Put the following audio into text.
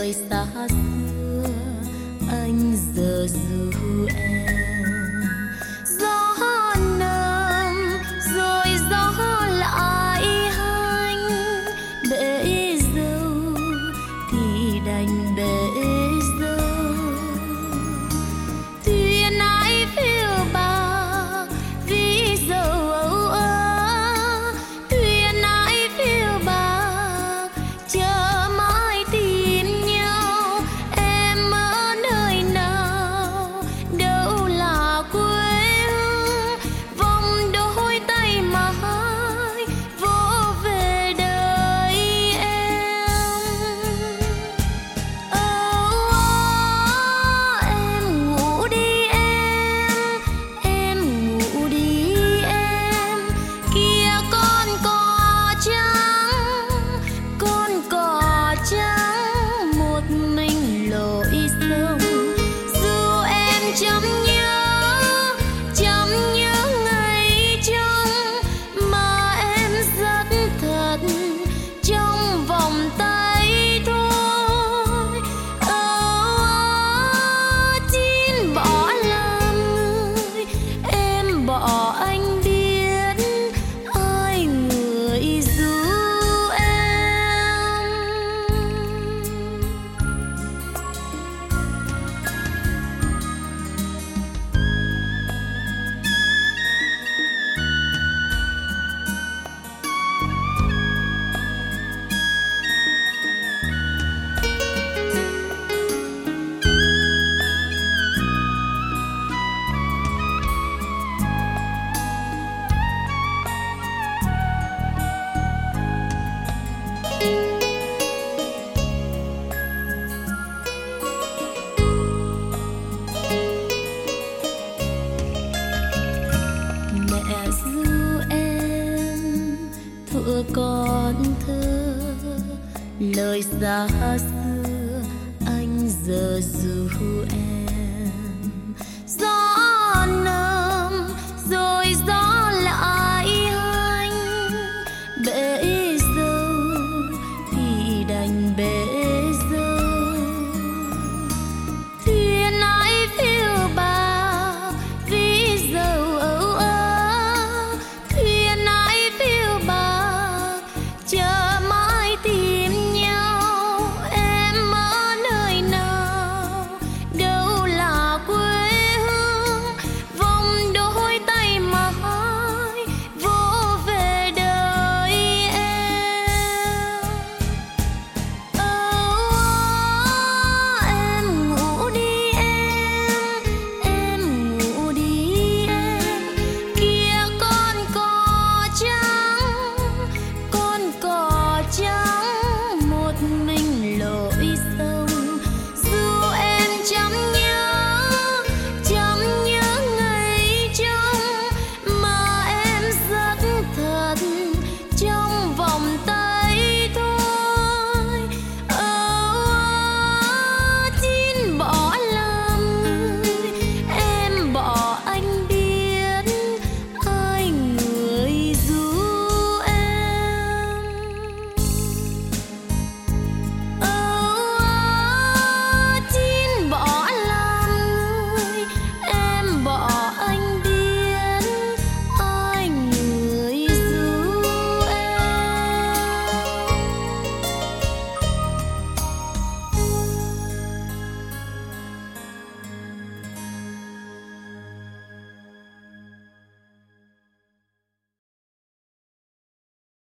lời xa xưa anh giờ ru em. Gió nồng rồi gió lại hành, bể dâu thì đành bể dâu. Thuyền ai phiêu bạc vì dâu âu ơ, thuyền ai phiêu bạc chờ mãi tìm nhau. Em ở nơi nào đâu là quê hương, vòng đôi tay mãi vỗ về đời em. Em ngủ đi em ngủ đi em. Kia con cò trắng một mình lội sông. Dù em chấm nhớ ngày trông, mà em rất thật trong vòng tay thôi. Tin bỏ làm người, em bỏ anh biết ai người ru em. Mẹ ru em thuở còn thơ, lời xa xưa anh giờ ru em.